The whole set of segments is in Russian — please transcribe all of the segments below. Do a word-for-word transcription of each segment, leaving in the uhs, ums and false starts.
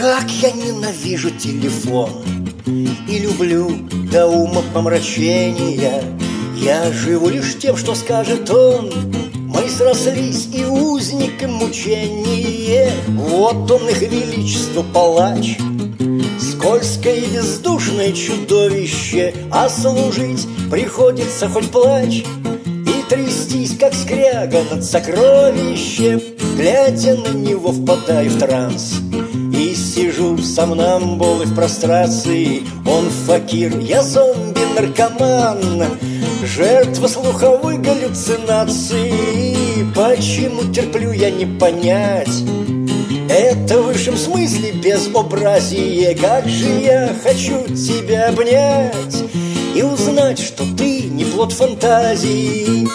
Как я ненавижу телефон и люблю до ума помрачения. Я живу лишь тем, что скажет он. Мы срослись, и узник, и мучение. Вот он, их величество, палач, скользкое и бездушное чудовище. А служить приходится хоть плачь и трястись, как скряга над сокровищем. Глядя на него, впадаю в транс и сижу сомнамбулой в прострации. Он факир, я зомби-наркоман, жертва слуховой галлюцинации. Почему терплю, я не понять. Это в высшем смысле безобразие. Как же я хочу тебя обнять и узнать, что ты не плод фантазии.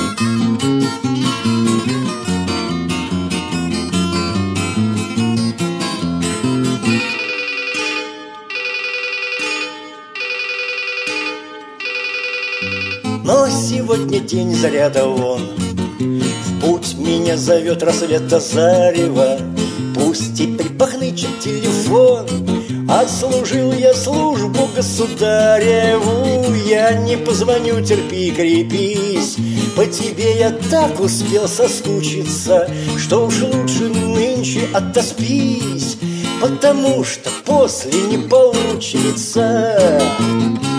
Но сегодня день заряда вон, в путь меня зовет рассвета зарева. Пусть теперь пахнычет телефон. Отслужил я службу государеву. Я не позвоню, терпи, крепись. По тебе я так успел соскучиться, что уж лучше нынче отоспись, потому что после не получится.